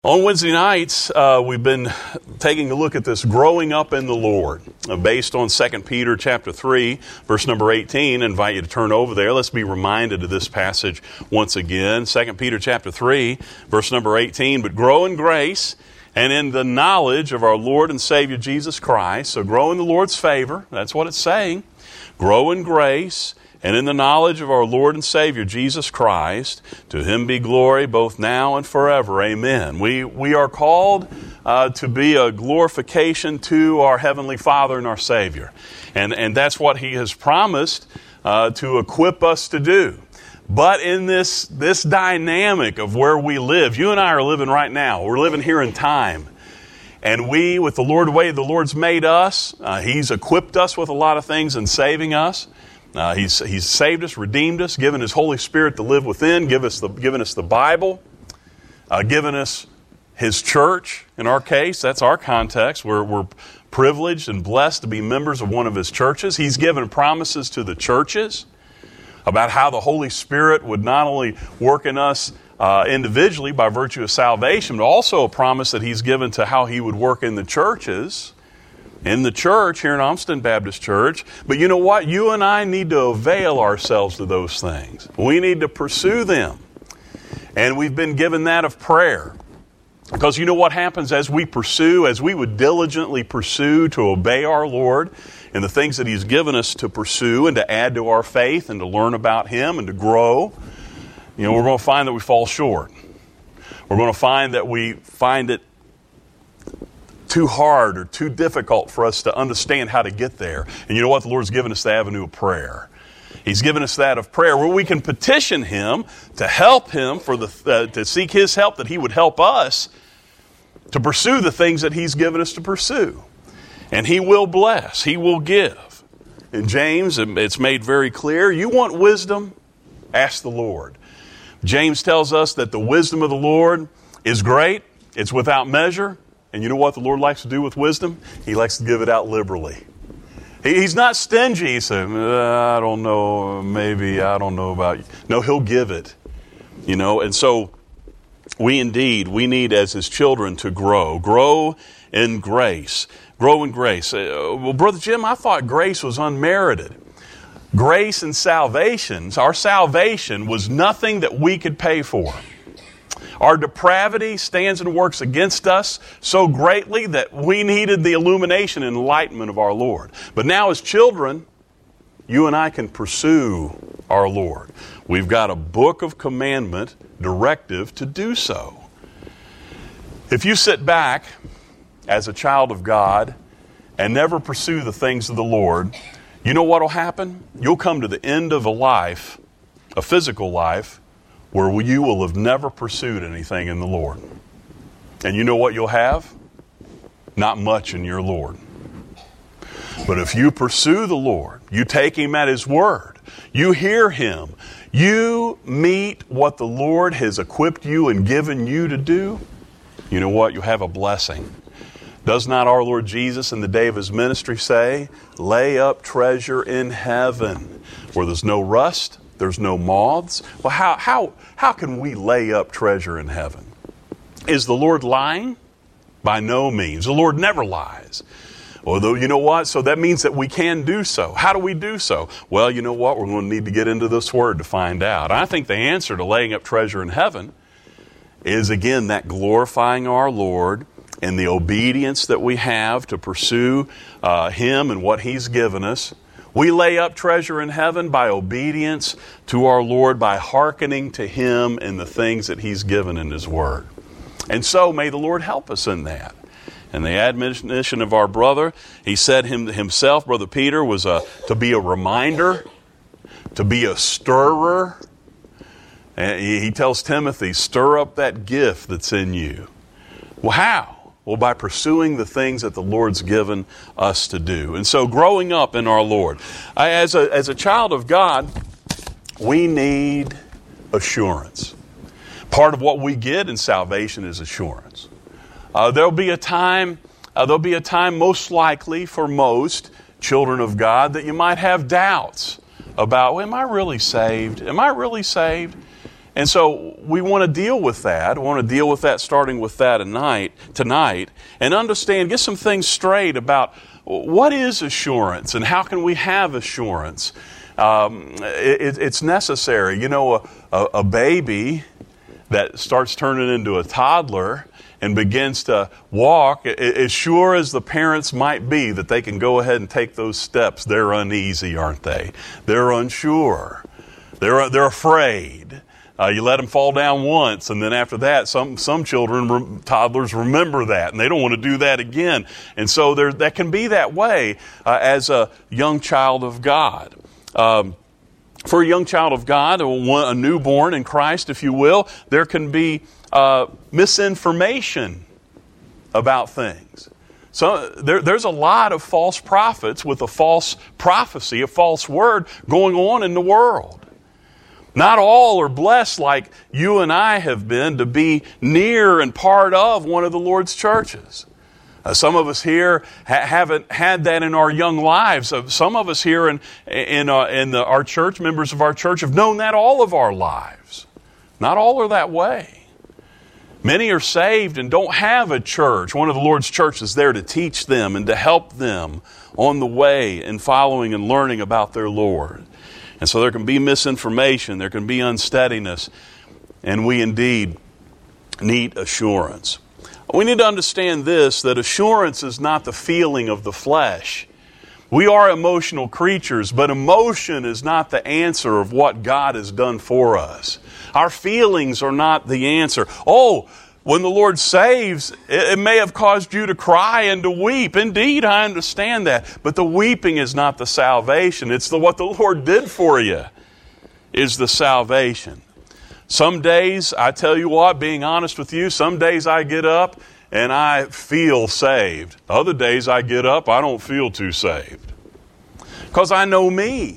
On Wednesday nights, we've been taking a look at this growing up in the Lord, based on 2 Peter chapter 3, verse number 18. I invite you to turn over there. Let's be reminded of this passage once again. 2 Peter chapter 3, verse number 18. But grow in grace and in the knowledge of our Lord and Savior Jesus Christ. So grow in the Lord's favor. That's what it's saying. Grow in grace and in the knowledge of our Lord and Savior, Jesus Christ. To Him be glory both now and forever. Amen. We are called to be a glorification to our Heavenly Father and our Savior. And that's what He has promised to equip us to do. But in this dynamic of where we live, you and I are living right now. We're living here in time. And we, with the Lord, the way the Lord's made us, He's equipped us with a lot of things in saving us. He's saved us, redeemed us, given His Holy Spirit to live within, given us the Bible, given us His church. In our case, that's our context. We're privileged and blessed to be members of one of His churches. He's given promises to the churches about how the Holy Spirit would not only work in us individually by virtue of salvation, but also a promise that He's given to how He would work in the churches. In the church, here in Olmsted Baptist Church. But you know what? You and I need to avail ourselves to those things. We need to pursue them. And we've been given that of prayer. Because you know what happens as we would diligently pursue to obey our Lord and the things that He's given us to pursue and to add to our faith and to learn about Him and to grow. You know, we're going to find that we fall short. We're going to find that we find it too hard or too difficult for us to understand how to get there. And you know what? The Lord's given us the avenue of prayer. He's given us that of prayer where we can petition Him to help Him to seek His help, that He would help us to pursue the things that He's given us to pursue. And He will bless. He will give. In James, it's made very clear, you want wisdom? Ask the Lord. James tells us that the wisdom of the Lord is great. It's without measure. And you know what the Lord likes to do with wisdom? He likes to give it out liberally. He's not stingy. He said, I don't know, maybe, I don't know about you. No, He'll give it. You know, and so we need as His children to grow. Grow in grace. Grow in grace. Well, Brother Jim, I thought grace was unmerited. Grace and salvation, our salvation was nothing that we could pay for. Our depravity stands and works against us so greatly that we needed the illumination and enlightenment of our Lord. But now as children, you and I can pursue our Lord. We've got a book of commandment directive to do so. If you sit back as a child of God and never pursue the things of the Lord, you know what will happen? You'll come to the end of a life, a physical life, where you will have never pursued anything in the Lord. And you know what you'll have? Not much in your Lord. But if you pursue the Lord, you take Him at His word, you hear Him, you meet what the Lord has equipped you and given you to do, you know what? You have a blessing. Does not our Lord Jesus in the day of His ministry say, lay up treasure in heaven, where there's no rust, there's no moths? Well, how can we lay up treasure in heaven? Is the Lord lying? By no means. The Lord never lies. Although, you know what? So that means that we can do so. How do we do so? Well, you know what? We're going to need to get into this Word to find out. I think the answer to laying up treasure in heaven is, again, that glorifying our Lord and the obedience that we have to pursue Him and what He's given us. We lay up treasure in heaven by obedience to our Lord, by hearkening to Him and the things that He's given in His Word. And so may the Lord help us in that. And the admonition of our brother, he said himself, Brother Peter, was to be a reminder, to be a stirrer. And he tells Timothy, stir up that gift that's in you. Well, how? Well, by pursuing the things that the Lord's given us to do. And so growing up in our Lord. As a child of God, we need assurance. Part of what we get in salvation is assurance. There'll be a time most likely for most children of God that you might have doubts about, well, am I really saved? Am I really saved? And so we want to deal with that. We want to deal with that, starting with that tonight, and understand, get some things straight about what is assurance and how can we have assurance. It's necessary. You know, a baby that starts turning into a toddler and begins to walk, as sure as the parents might be that they can go ahead and take those steps, they're uneasy, aren't they? They're unsure. They're afraid. You let them fall down once, and then after that, some children, toddlers, remember that, and they don't want to do that again. And so that can be that way as a young child of God. For a young child of God, a newborn in Christ, if you will, there can be misinformation about things. So there's a lot of false prophets with a false prophecy, a false word going on in the world. Not all are blessed like you and I have been to be near and part of one of the Lord's churches. Some of us here haven't had that in our young lives. Some of us here in our church, members of our church, have known that all of our lives. Not all are that way. Many are saved and don't have a church. One of the Lord's churches there to teach them and to help them on the way in following and learning about their Lord. And so there can be misinformation, there can be unsteadiness, and we indeed need assurance. We need to understand this, that assurance is not the feeling of the flesh. We are emotional creatures, but emotion is not the answer of what God has done for us. Our feelings are not the answer. Oh, when the Lord saves, it may have caused you to cry and to weep. Indeed, I understand that. But the weeping is not the salvation. It's what the Lord did for you is the salvation. Some days, I tell you what, being honest with you, some days I get up and I feel saved. Other days I get up, I don't feel too saved. Because I know me.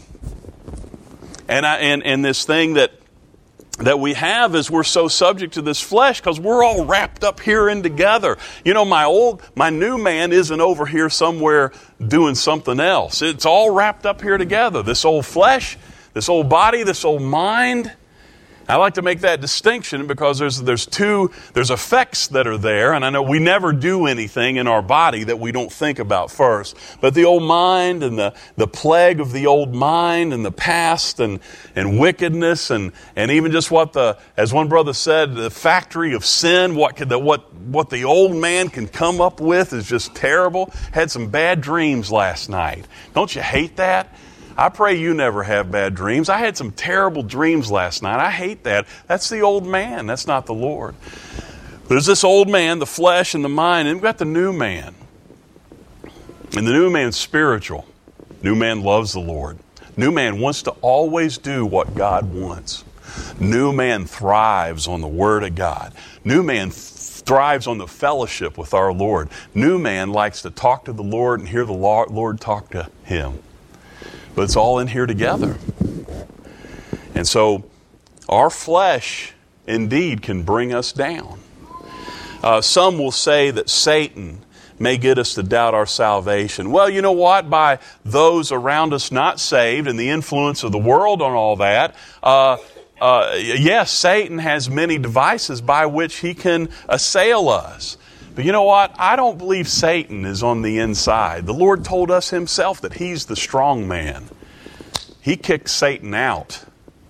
And this thing that we have is we're so subject to this flesh because we're all wrapped up here in together. You know, my new man isn't over here somewhere doing something else. It's all wrapped up here together. This old flesh, this old body, this old mind. I like to make that distinction because there's effects that are there, and I know we never do anything in our body that we don't think about first. But the old mind and the plague of the old mind and the past and wickedness and even just as one brother said, the factory of sin, what the old man can come up with is just terrible. Had some bad dreams last night. Don't you hate that? I pray you never have bad dreams. I had some terrible dreams last night. I hate that. That's the old man. That's not the Lord. There's this old man, the flesh and the mind, and we've got the new man. And the new man's spiritual. New man loves the Lord. New man wants to always do what God wants. New man thrives on the Word of God. New man thrives on the fellowship with our Lord. New man likes to talk to the Lord and hear the Lord talk to him. But it's all in here together. And so our flesh indeed can bring us down. Some will say that Satan may get us to doubt our salvation. Well, you know what? By those around us not saved and the influence of the world on all that, yes, Satan has many devices by which he can assail us. But you know what? I don't believe Satan is on the inside. The Lord told us himself that he's the strong man. He kicked Satan out.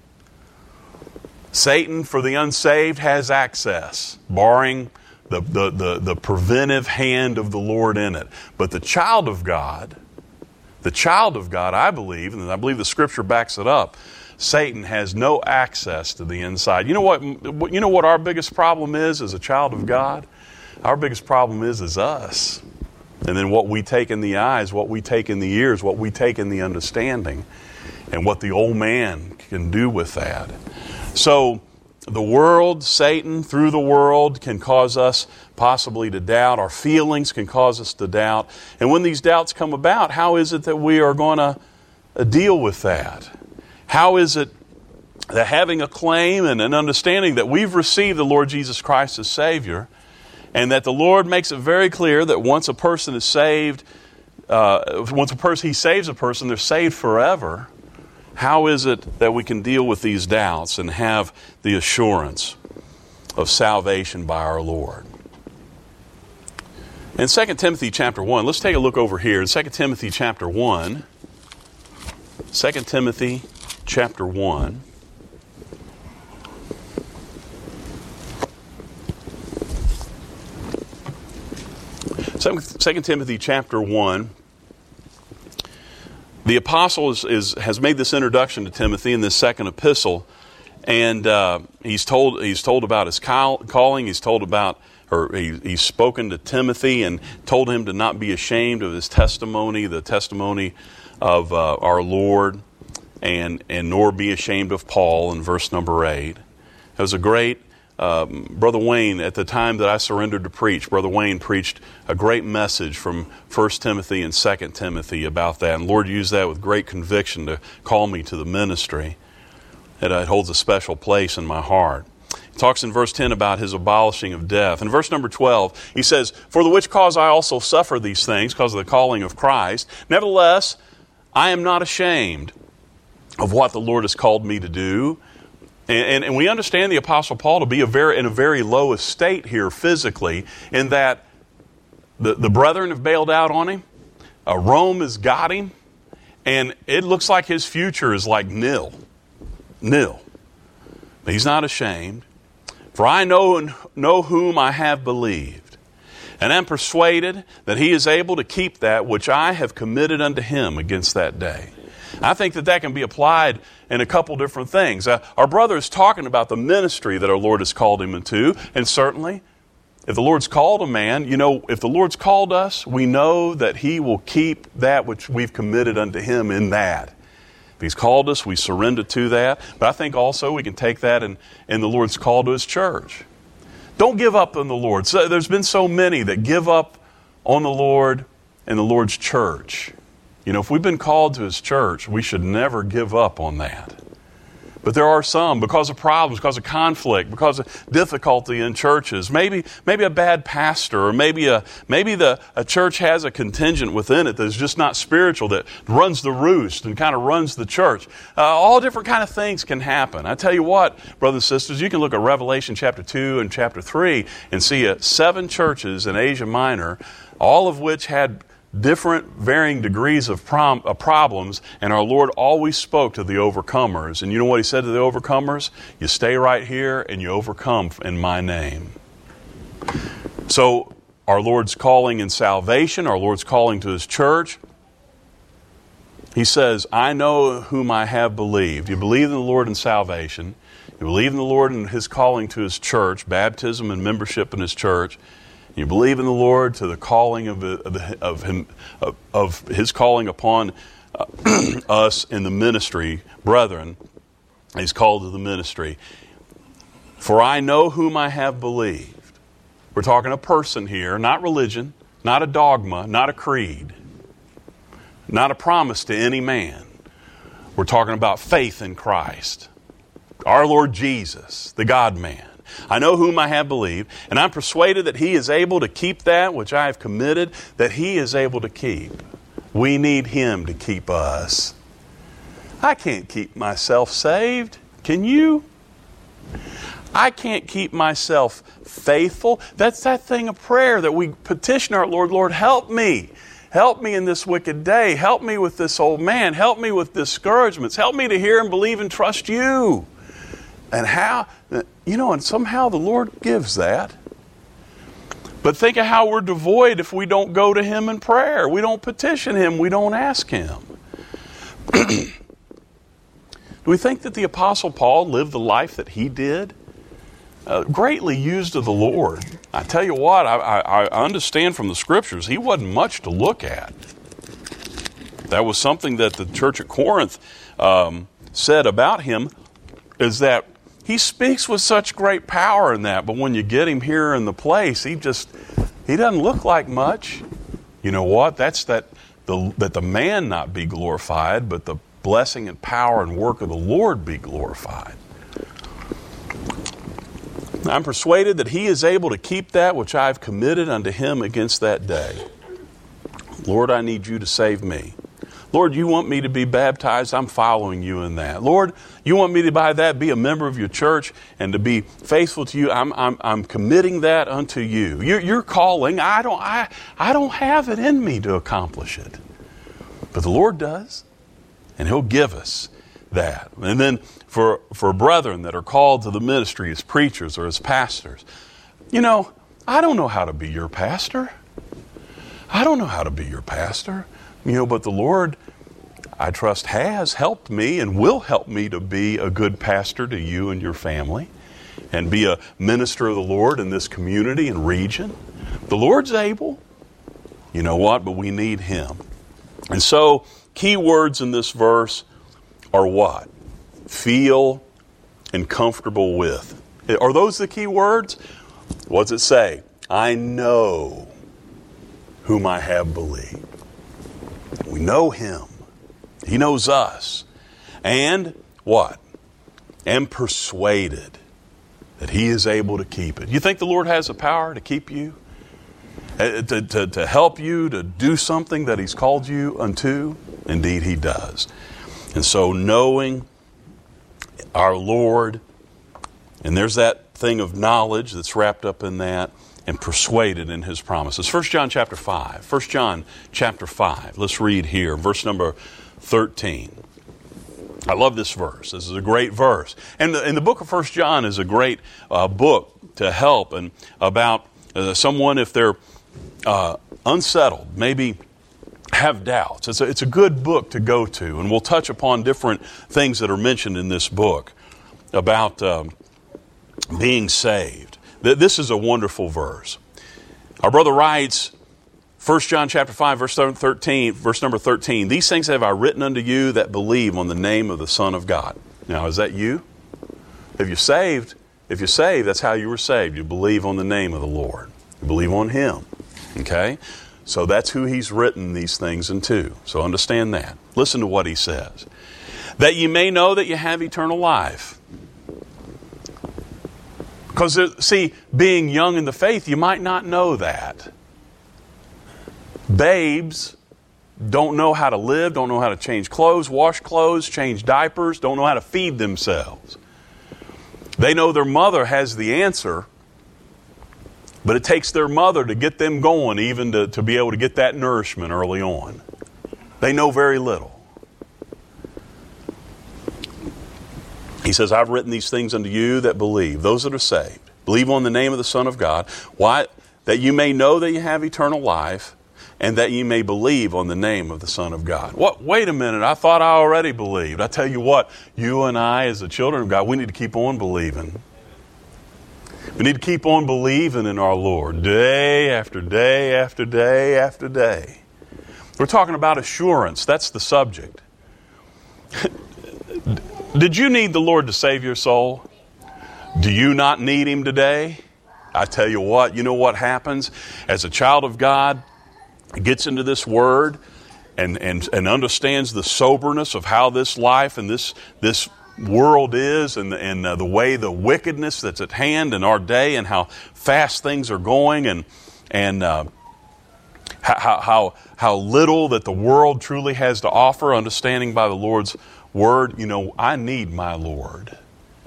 Satan, for the unsaved, has access, barring the preventive hand of the Lord in it. But the child of God, I believe, and I believe the Scripture backs it up, Satan has no access to the inside. You know what our biggest problem is as a child of God? Our biggest problem is us. And then what we take in the eyes, what we take in the ears, what we take in the understanding, and what the old man can do with that. So the world, Satan, through the world, can cause us possibly to doubt. Our feelings can cause us to doubt. And when these doubts come about, how is it that we are going to deal with that? How is it that having a claim and an understanding that we've received the Lord Jesus Christ as Savior, and that the Lord makes it very clear that once a person is saved, he saves a person, they're saved forever. How is it that we can deal with these doubts and have the assurance of salvation by our Lord? In 2 Timothy chapter 1, let's take a look over here. In 2 Timothy chapter 1, 2 Timothy chapter 1. 2 Timothy chapter 1, the apostle has made this introduction to Timothy in this second epistle, and he's told about his calling. He's told about, or he's spoken to Timothy and told him to not be ashamed of his testimony, the testimony of our Lord, and nor be ashamed of Paul in verse number 8. It was a great Brother Wayne, at the time that I surrendered to preach, Brother Wayne preached a great message from 1 Timothy and 2 Timothy about that. And the Lord used that with great conviction to call me to the ministry. It holds a special place in my heart. He talks in verse 10 about his abolishing of death. In verse number 12, he says, "For the which cause I also suffer these things, because of the calling of Christ. Nevertheless, I am not ashamed of what the Lord has called me to do." And we understand the Apostle Paul to be in a very low estate here physically, in that the brethren have bailed out on him, Rome has got him, and it looks like his future is like nil. But he's not ashamed. "For I know whom I have believed, and am persuaded that he is able to keep that which I have committed unto him against that day." I think that can be applied in a couple different things. Our brother is talking about the ministry that our Lord has called him into, and certainly, if the Lord's called a man, if the Lord's called us, we know that he will keep that which we've committed unto him in that. If he's called us, we surrender to that. But I think also we can take that in the Lord's call to his church. Don't give up on the Lord. So, there's been so many that give up on the Lord and the Lord's church. If we've been called to his church, we should never give up on that. But there are some, because of problems, because of conflict, because of difficulty in churches, maybe a bad pastor, or maybe a church has a contingent within it that's just not spiritual, that runs the roost and kind of runs the church. All different kind of things can happen. I tell you what, brothers and sisters, you can look at Revelation chapter 2 and chapter 3 and see 7 churches in Asia Minor, all of which had different varying degrees of problems, and our Lord always spoke to the overcomers. And you know what he said to the overcomers? You stay right here and you overcome in my name. So our Lord's calling in salvation, our Lord's calling to his church, he says, "I know whom I have believed." You believe in the Lord in salvation. You believe in the Lord in his calling to his church, baptism and membership in his church. You believe in the Lord to the calling of his calling upon us in the ministry, brethren. He's called to the ministry. "For I know whom I have believed." We're talking a person here, not religion, not a dogma, not a creed, not a promise to any man. We're talking about faith in Christ, our Lord Jesus, the God-man. "I know whom I have believed, and I'm persuaded that he is able to keep that which I have committed, that he is able to keep." We need him to keep us. I can't keep myself saved. Can you? I can't keep myself faithful. That's that thing of prayer that we petition our Lord, "Lord, help me. Help me in this wicked day. Help me with this old man. Help me with discouragements. Help me to hear and believe and trust you." And how, and somehow the Lord gives that. But think of how we're devoid if we don't go to him in prayer. We don't petition him. We don't ask him. Do we think that the Apostle Paul lived the life that he did? Greatly used of the Lord. I tell you what, I understand from the Scriptures, he wasn't much to look at. That was something that the church at Corinth said about him, is that he speaks with such great power in that, but when you get him here in the place, he doesn't look like much. You know what? That's that the man not be glorified, but the blessing and power and work of the Lord be glorified. "I'm persuaded that he is able to keep that which I have committed unto him against that day." Lord, I need you to save me. Lord, you want me to be baptized? I'm following you in that. Lord, you want me to by that be a member of your church and to be faithful to you? I'm committing that unto you. You're calling. I don't have it in me to accomplish it, but the Lord does, and He'll give us that. And then for brethren that are called to the ministry as preachers or as pastors, I don't know how to be your pastor. I don't know how to be your pastor. But the Lord, I trust, has helped me and will help me to be a good pastor to you and your family and be a minister of the Lord in this community and region. The Lord's able. You know what? But we need Him. And so, key words in this verse are what? Feel and comfortable with. Are those the key words? What does it say? I know whom I have believed. We know Him. He knows us. And what? Am persuaded that He is able to keep it. You think the Lord has the power to keep you? To help you to do something that He's called you unto? Indeed, He does. And so knowing our Lord, and there's that thing of knowledge that's wrapped up in that, and persuaded in His promises. 1 John chapter 5. 1 John chapter 5. Let's read here, verse number 13. I love this verse. This is a great verse. And the book of 1 John is a great book to help and about someone if they're unsettled, maybe have doubts. It's a good book to go to, and we'll touch upon different things that are mentioned in this book about being saved. This is a wonderful verse. Our brother writes, 1 John chapter 5, verse number 13, these things have I written unto you that believe on the name of the Son of God. Now, is that you? If you're saved, that's how you were saved. You believe on the name of the Lord. You believe on Him. Okay? So that's who He's written these things unto. So understand that. Listen to what He says. That ye may know that you have eternal life. Because, see, being young in the faith, you might not know that. Babes don't know how to live, don't know how to change clothes, wash clothes, change diapers, don't know how to feed themselves. They know their mother has the answer, but it takes their mother to get them going, even to be able to get that nourishment early on. They know very little. He says, I've written these things unto you that believe, those that are saved. Believe on the name of the Son of God. Why? That you may know that you have eternal life, and that you may believe on the name of the Son of God. What? Wait a minute, I thought I already believed. I tell you what, you and I as the children of God, we need to keep on believing. We need to keep on believing in our Lord day after day after day after day. We're talking about assurance. That's the subject. Did you need the Lord to save your soul? Do you not need Him today? I tell you what, you know what happens? As a child of God gets into this Word and understands the soberness of how this life and this world is and the way the wickedness that's at hand in our day and how fast things are going and how little that the world truly has to offer, understanding by the Lord's Word, I need my Lord.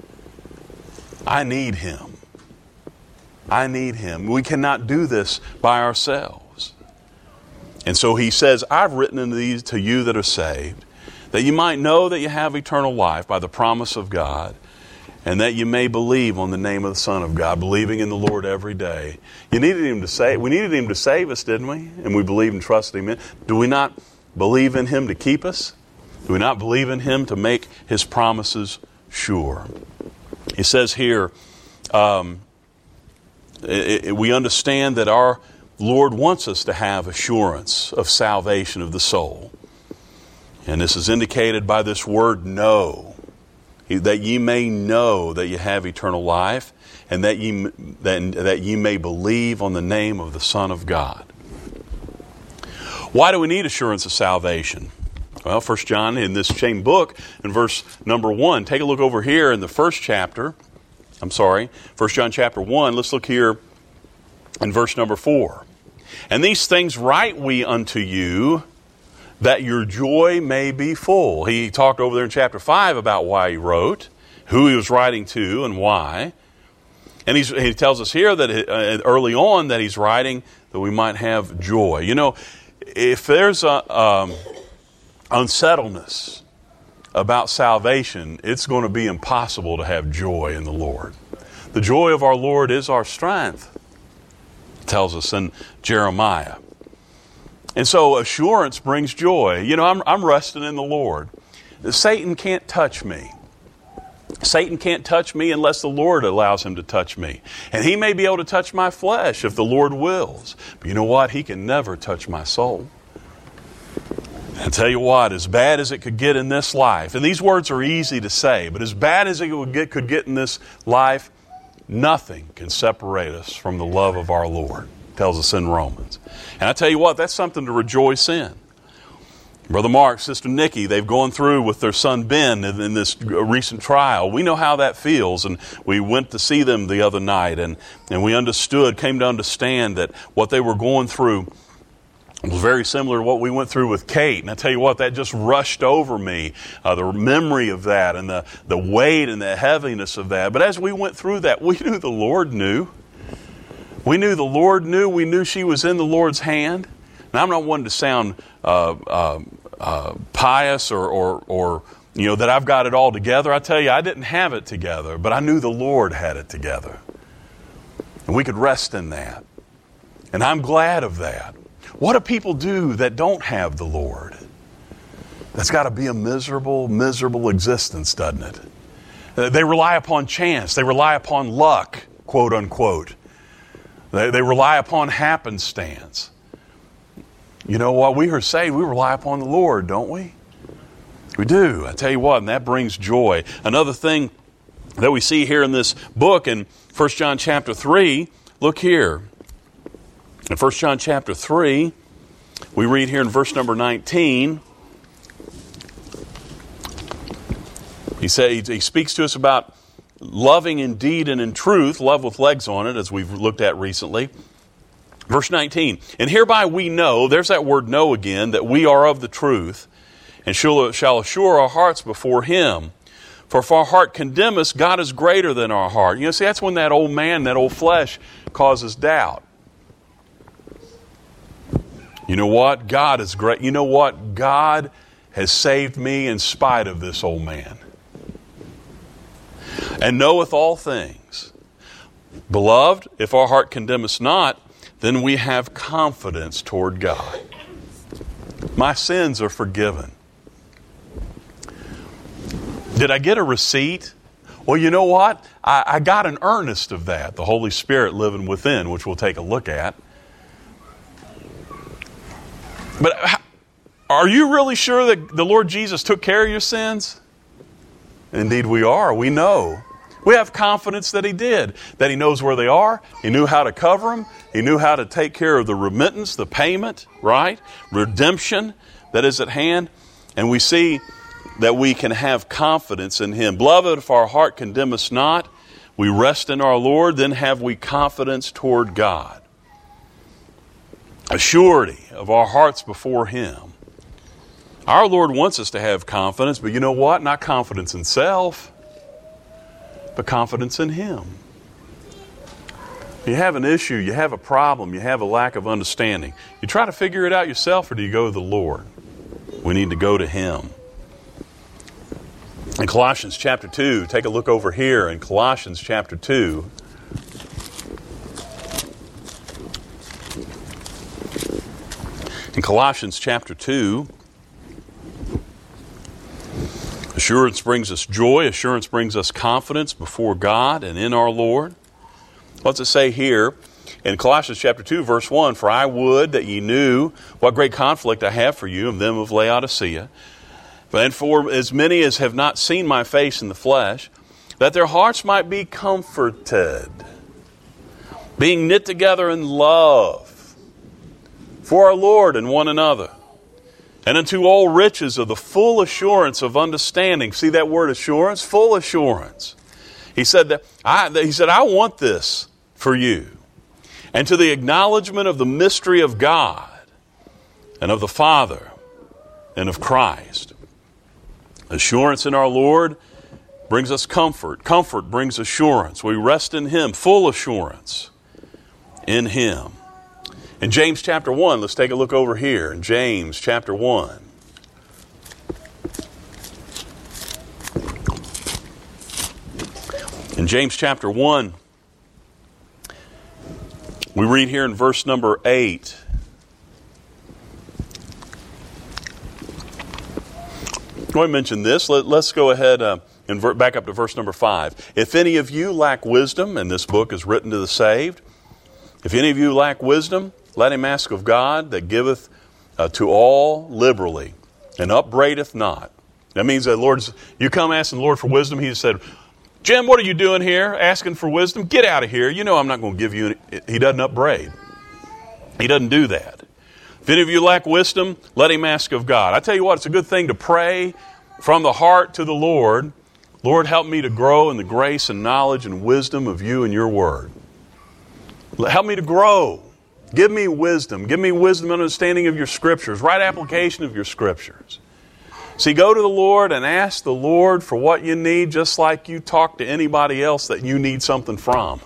I need Him. I need Him. We cannot do this by ourselves. And so He says, I've written in these to you that are saved, that you might know that you have eternal life by the promise of God, and that you may believe on the name of the Son of God, believing in the Lord every day. We needed Him to save us, didn't we? And we believed and trusted Him. Do we not believe in Him to keep us? Do we not believe in Him to make His promises sure? He says here, we understand that our Lord wants us to have assurance of salvation of the soul. And this is indicated by this word know. That ye may know that you have eternal life, and that ye may believe on the name of the Son of God. Why do we need assurance of salvation? Well, 1 John in this same book, in verse number 1, take a look over here in the first chapter. 1 John chapter 1, let's look here in verse number 4. And these things write we unto you, that your joy may be full. He talked over there in chapter 5 about why he wrote, who he was writing to, and why. And he tells us here that early on that he's writing that we might have joy. You know, if there's unsettledness about salvation, it's going to be impossible to have joy in the Lord. The joy of our Lord is our strength, it tells us in Jeremiah. And so assurance brings joy. You know, I'm resting in the Lord. Satan can't touch me. Satan can't touch me unless the Lord allows him to touch me. And he may be able to touch my flesh if the Lord wills. But you know what? He can never touch my soul. And I tell you what, as bad as it could get in this life, and these words are easy to say, but as bad as it could get in this life, nothing can separate us from the love of our Lord. It tells us in Romans. And I tell you what, that's something to rejoice in. Brother Mark, Sister Nikki, they've gone through with their son Ben in this recent trial. We know how that feels, and we went to see them the other night, and we came to understand that what they were going through was very similar to what we went through with Kate. And I tell you what, that just rushed over me, the memory of that and the weight and the heaviness of that. But as we went through that, we knew the Lord knew. We knew the Lord knew. We knew she was in the Lord's hand. Now, I'm not one to sound pious or you know that I've got it all together. I tell you, I didn't have it together, but I knew the Lord had it together. And we could rest in that. And I'm glad of that. What do people do that don't have the Lord? That's got to be a miserable, miserable existence, doesn't it? They rely upon chance. They rely upon luck, quote unquote. They rely upon happenstance. You know what we heard say? We rely upon the Lord, don't we? We do. I tell you what, and that brings joy. Another thing that we see here in this book in 1 John chapter 3, look here. In 1 John chapter 3, we read here in verse number 19, he speaks to us about loving in deed and in truth, love with legs on it, as we've looked at recently. Verse 19, and hereby we know, there's that word know again, that we are of the truth, and shall assure our hearts before Him. For if our heart condemn us, God is greater than our heart. You know, see, that's when that old man, that old flesh, causes doubt. You know what? God is great. You know what? God has saved me in spite of this old man. And knoweth all things. Beloved, if our heart condemn us not, then we have confidence toward God. My sins are forgiven. Did I get a receipt? Well, you know what? I got an earnest of that, the Holy Spirit living within, which we'll take a look at. But are you really sure that the Lord Jesus took care of your sins? Indeed we are. We know. We have confidence that He did, that He knows where they are. He knew how to cover them. He knew how to take care of the remittance, the payment, right? Redemption that is at hand. And we see that we can have confidence in Him. Beloved, if our heart condemn us not, we rest in our Lord, then have we confidence toward God. A surety of our hearts before Him. Our Lord wants us to have confidence, but you know what? Not confidence in self, but confidence in Him. You have an issue, you have a problem, you have a lack of understanding. You try to figure it out yourself, or do you go to the Lord? We need to go to Him. In Colossians chapter 2, take a look over here in Colossians chapter 2. In Colossians chapter 2, assurance brings us joy. Assurance brings us confidence before God and in our Lord. What's it say here? In Colossians chapter 2, verse 1, for I would that ye knew what great conflict I have for you and them of Laodicea, and for as many as have not seen my face in the flesh, that their hearts might be comforted, being knit together in love for our Lord and one another, and unto all riches of the full assurance of understanding. See that word assurance? Full assurance. He said I want this for you. And to the acknowledgement of the mystery of God and of the Father, and of Christ. Assurance in our Lord brings us comfort. Comfort brings assurance. We rest in Him, full assurance in Him. In James chapter 1, let's take a look over here. In James chapter 1. In James chapter 1, we read here in verse number 8. I want to mention this. Let's go ahead and back up to verse number 5. If any of you lack wisdom, and this book is written to the saved, if any of you lack wisdom, let him ask of God that giveth to all liberally and upbraideth not. That means that you come asking the Lord for wisdom. He said, Jim, what are you doing here asking for wisdom? Get out of here. You know I'm not going to give you any. He doesn't upbraid. He doesn't do that. If any of you lack wisdom, let him ask of God. I tell you what, it's a good thing to pray from the heart to the Lord. Lord, help me to grow in the grace and knowledge and wisdom of you and your word. Help me to grow. Give me wisdom. Give me wisdom and understanding of your scriptures, right application of your scriptures. See, go to the Lord and ask the Lord for what you need, just like you talk to anybody else that you need something from.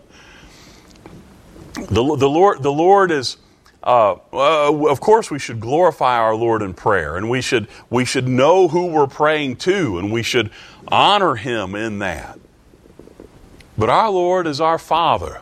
The Lord is, of course we should glorify our Lord in prayer, and we should know who we're praying to, and we should honor Him in that. But our Lord is our Father.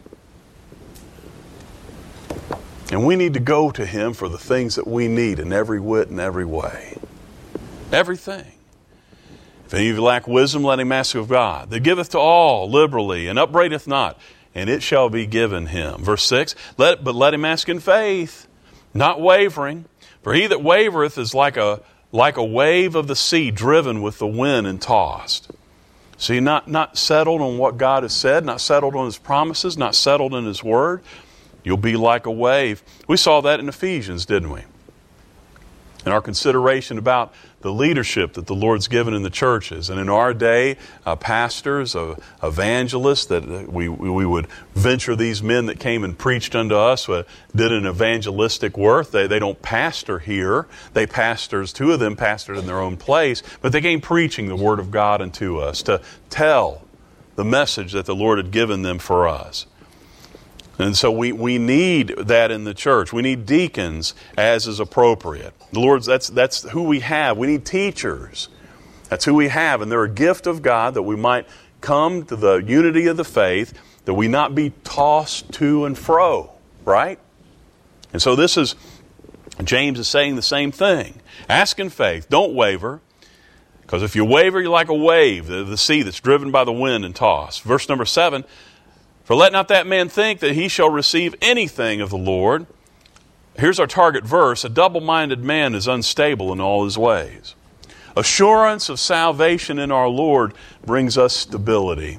And we need to go to Him for the things that we need in every wit and every way. Everything. If any of you lack wisdom, let him ask of God, that giveth to all liberally, and upbraideth not, and it shall be given him. Verse 6, but let him ask in faith, not wavering. For he that wavereth is like a wave of the sea, driven with the wind and tossed. See, not settled on what God has said, not settled on His promises, not settled in His word. You'll be like a wave. We saw that in Ephesians, didn't we? In our consideration about the leadership that the Lord's given in the churches. And in our day, pastors, evangelists, that we would venture these men that came and preached unto us, did an evangelistic work. They don't pastor here. Two of them pastored in their own place, but they came preaching the Word of God unto us to tell the message that the Lord had given them for us. And so we need that in the church. We need deacons as is appropriate. The Lord's that's who we have. We need teachers. That's who we have. And they're a gift of God that we might come to the unity of the faith, that we not be tossed to and fro, right? And so James is saying the same thing. Ask in faith. Don't waver. Because if you waver, you're like a wave, the sea that's driven by the wind and tossed. Verse number 7, for let not that man think that he shall receive anything of the Lord. Here's our target verse. A double-minded man is unstable in all his ways. Assurance of salvation in our Lord brings us stability.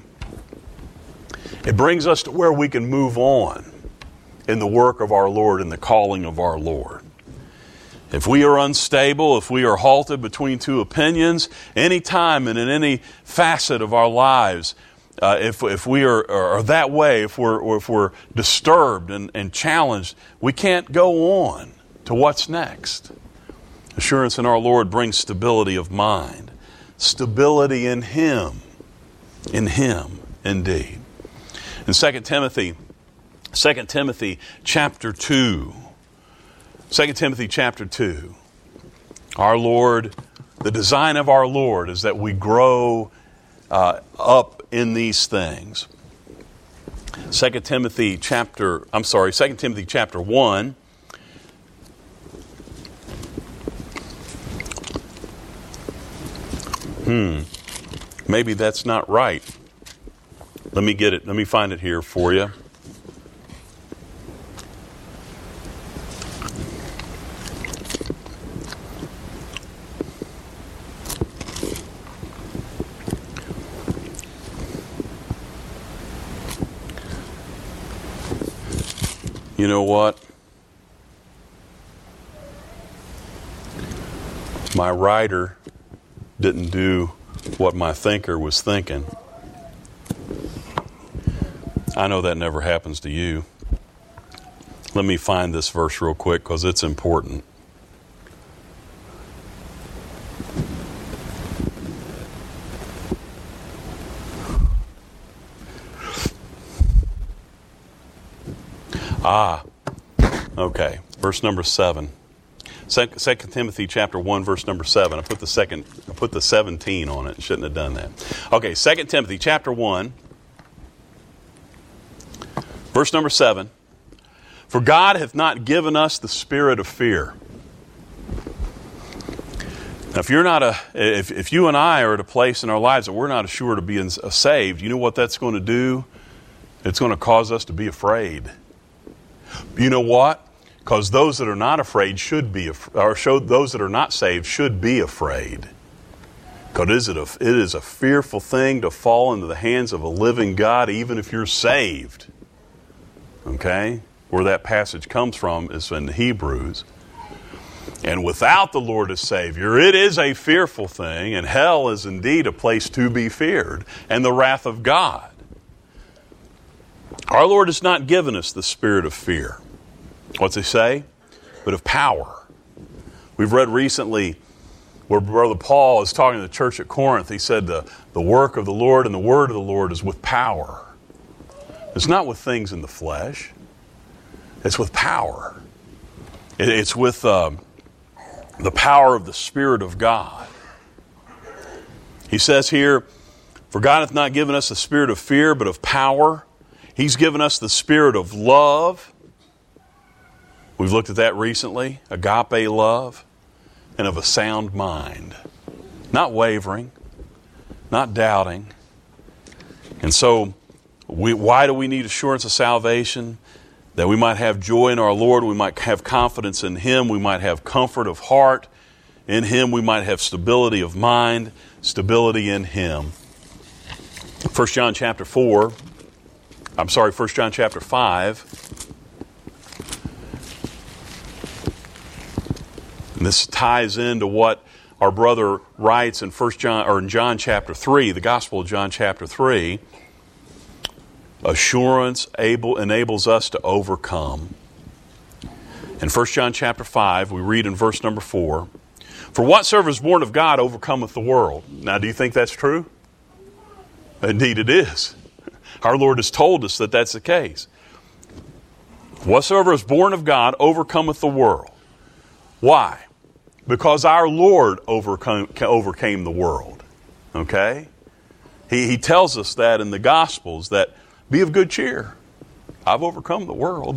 It brings us to where we can move on in the work of our Lord and the calling of our Lord. If we are unstable, if we are halted between two opinions, any time and in any facet of our lives, if we are that way, if we're disturbed and challenged, we can't go on to what's next. Assurance in our Lord brings stability of mind, stability in Him indeed. In 2 Timothy chapter 2, 2 Timothy chapter 2, our Lord, the design of our Lord is that we grow up in these things. 2 Timothy chapter 1. Maybe that's not right. Let me get it. Let me find it here for you. You know what? My writer didn't do what my thinker was thinking. I know that never happens to you. Let me find this verse real quick because it's important. Okay. Verse number 7. 2 Timothy chapter 1, verse number 7. I put the 17 on it. Shouldn't have done that. Okay, 2 Timothy chapter 1, verse number 7. For God hath not given us the spirit of fear. Now, if you and I are at a place in our lives that we're not assured of being saved, you know what that's going to do? It's going to cause us to be afraid. You know what? Because those that are not afraid those that are not saved should be afraid. Because it is a fearful thing to fall into the hands of a living God, even if you're saved. Okay? Where that passage comes from is in Hebrews. And without the Lord as Savior, it is a fearful thing, and hell is indeed a place to be feared, and the wrath of God. Our Lord has not given us the spirit of fear. What's he say? But of power. We've read recently where Brother Paul is talking to the church at Corinth. He said the work of the Lord and the word of the Lord is with power. It's not with things in the flesh. It's with power. It's with the power of the Spirit of God. He says here, for God hath not given us the spirit of fear, but of power. He's given us the spirit of love. We've looked at that recently. Agape love. And of a sound mind. Not wavering. Not doubting. And so, why do we need assurance of salvation? That we might have joy in our Lord. We might have confidence in Him. We might have comfort of heart in Him. We might have stability of mind. Stability in Him. 1 John chapter 5. And this ties into what our brother writes in John chapter 3, the Gospel of John chapter 3. Assurance enables us to overcome. In 1 John chapter 5, we read in verse number 4, for whatsoever is born of God overcometh the world. Now, do you think that's true? Indeed it is. Our Lord has told us that that's the case. Whatsoever is born of God overcometh the world. Why? Because our Lord overcame the world. Okay? He tells us that in the Gospels, that be of good cheer. I've overcome the world.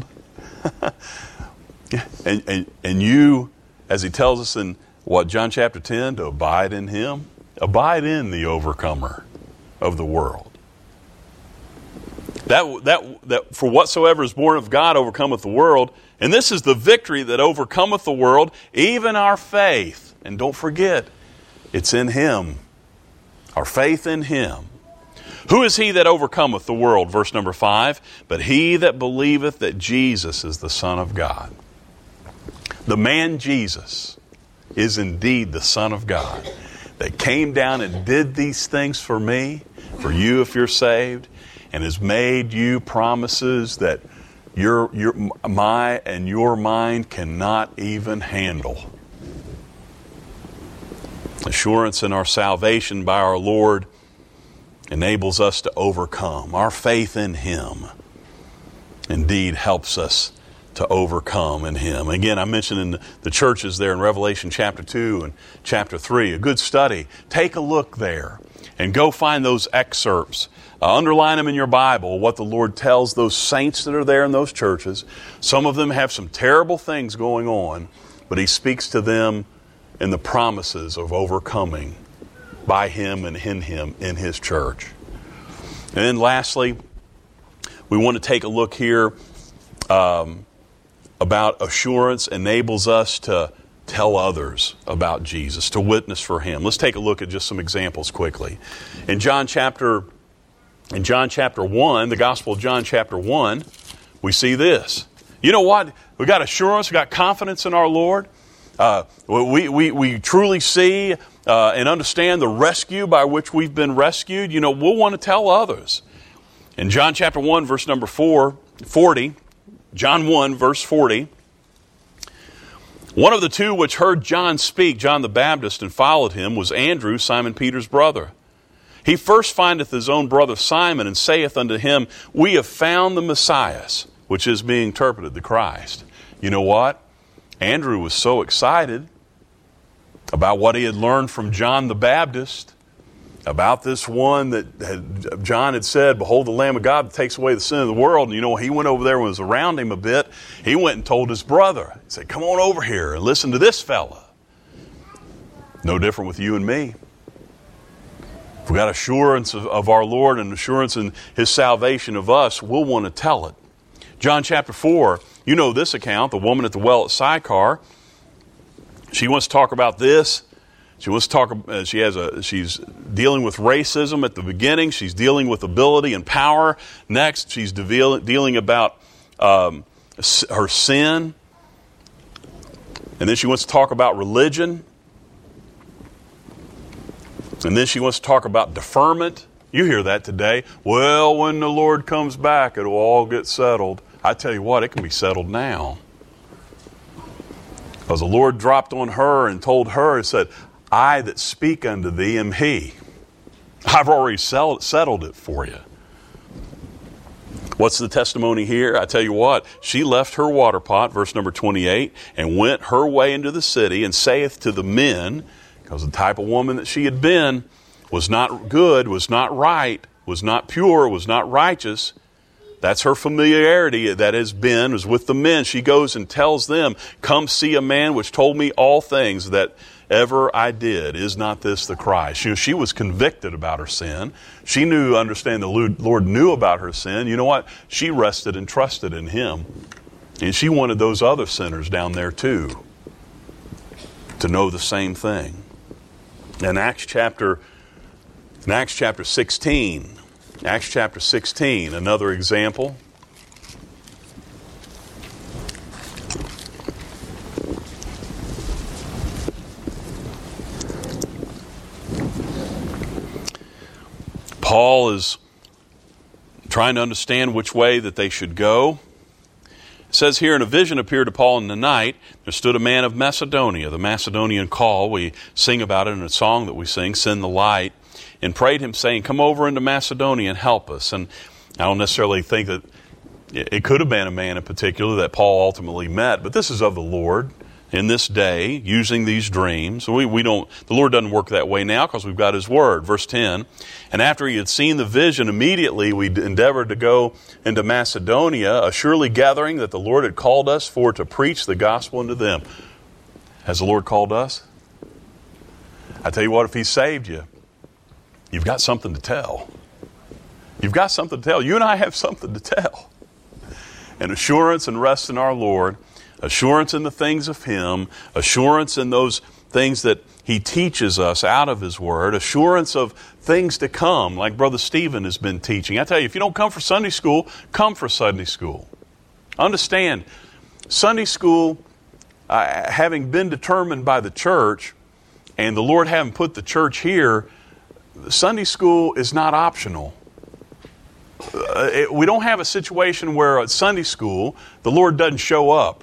and you, as he tells us in John chapter 10, to abide in Him. Abide in the overcomer of the world. That for whatsoever is born of God overcometh the world. And this is the victory that overcometh the world, even our faith. And don't forget, it's in Him. Our faith in Him. Who is he that overcometh the world? Verse number 5. But he that believeth that Jesus is the Son of God. The man Jesus is indeed the Son of God. That came down and did these things for me, for you if you're saved, and has made you promises that your mind cannot even handle. Assurance in our salvation by our Lord enables us to overcome. Our faith in Him indeed helps us to overcome in Him. Again, I mentioned in the churches there in Revelation chapter 2 and chapter 3, a good study. Take a look there and go find those excerpts. Underline them in your Bible, what the Lord tells those saints that are there in those churches. Some of them have some terrible things going on, but He speaks to them in the promises of overcoming by Him and in Him in His church. And then lastly, we want to take a look here about assurance enables us to tell others about Jesus, to witness for Him. Let's take a look at just some examples quickly. In John chapter 1, the Gospel of John chapter 1, we see this. You know what? We got assurance, we got confidence in our Lord. We truly see and understand the rescue by which we've been rescued. You know, we'll want to tell others. In John chapter 1, verse number 40, John 1, verse 40, one of the two which heard John speak, John the Baptist, and followed him, was Andrew, Simon Peter's brother. He first findeth his own brother Simon, and saith unto him, We have found the Messiah, which is being interpreted, the Christ. You know what? Andrew was so excited about what he had learned from John the Baptist, about this one that John had said, behold the Lamb of God that takes away the sin of the world. And you know, he went over there and was around him a bit. He went and told his brother. He said, come on over here and listen to this fella. No different with you and me. If we got assurance of our Lord and assurance in His salvation of us, we'll want to tell it. John chapter 4, you know this account, the woman at the well at Sychar. She wants to talk about this. She wants to talk. She's dealing with racism at the beginning. She's dealing with ability and power. Next, she's dealing about her sin, and then she wants to talk about religion, and then she wants to talk about deferment. You hear that today. Well, when the Lord comes back, it'll all get settled. I tell you what, it can be settled now, because the Lord dropped on her and told her, He said, I that speak unto thee am He. I've already settled it for you. What's the testimony here? I tell you what, she left her water pot, verse number 28, and went her way into the city, and saith to the men, because the type of woman that she had been was not good, was not right, was not pure, was not righteous. That's her familiarity that has been, was with the men. She goes and tells them, come see a man which told me all things that ever I did. Is not this the Christ? She was convicted about her sin. She understand the Lord knew about her sin. You know what? She rested and trusted in Him. And she wanted those other sinners down there too to know the same thing. In Acts chapter 16, another example. Paul is trying to understand which way that they should go. It says here, in a vision appeared to Paul in the night, there stood a man of Macedonia, the Macedonian call. We sing about it in a song that we sing, Send the Light, and prayed him, saying, come over into Macedonia and help us. And I don't necessarily think that it could have been a man in particular that Paul ultimately met, but this is of the Lord in this day, using these dreams. The Lord doesn't work that way now because we've got His Word. Verse 10, and after he had seen the vision, immediately we endeavored to go into Macedonia, assuredly gathering that the Lord had called us for to preach the gospel unto them. Has the Lord called us? I tell you what, if He saved you, you've got something to tell. You've got something to tell. You and I have something to tell. And assurance and rest in our Lord, assurance in the things of Him, assurance in those things that He teaches us out of His Word, assurance of things to come, like Brother Stephen has been teaching. I tell you, if you don't come for Sunday school, come for Sunday school. Understand, Sunday school, having been determined by the church, and the Lord having put the church here, Sunday school is not optional. We don't have a situation where at Sunday school, the Lord doesn't show up.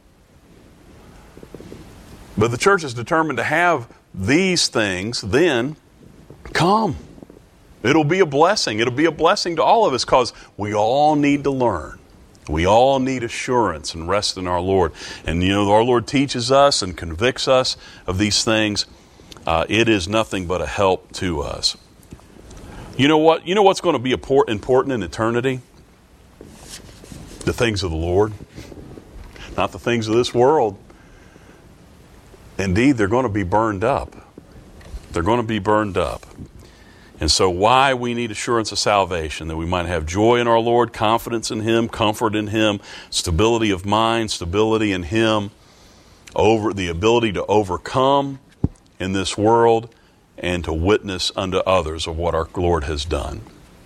But the church is determined to have these things, then come. It'll be a blessing. It'll be a blessing to all of us because we all need to learn. We all need assurance and rest in our Lord. And you know, our Lord teaches us and convicts us of these things. It is nothing but a help to us. You know what? You know what's going to be important in eternity? The things of the Lord. Not the things of this world. Indeed, they're going to be burned up. They're going to be burned up. And so why we need assurance of salvation, that we might have joy in our Lord, confidence in Him, comfort in Him, stability of mind, stability in Him, over the ability to overcome in this world and to witness unto others of what our Lord has done.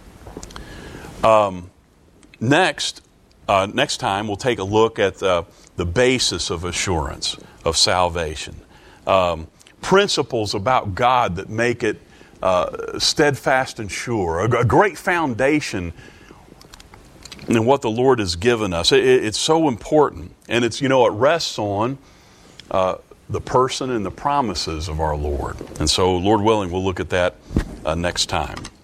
Next time we'll take a look at the basis of assurance of salvation. Principles about God that make it steadfast and sure. A great foundation in what the Lord has given us. It's so important. And it's, it rests on the person and the promises of our Lord. And so, Lord willing, we'll look at that next time.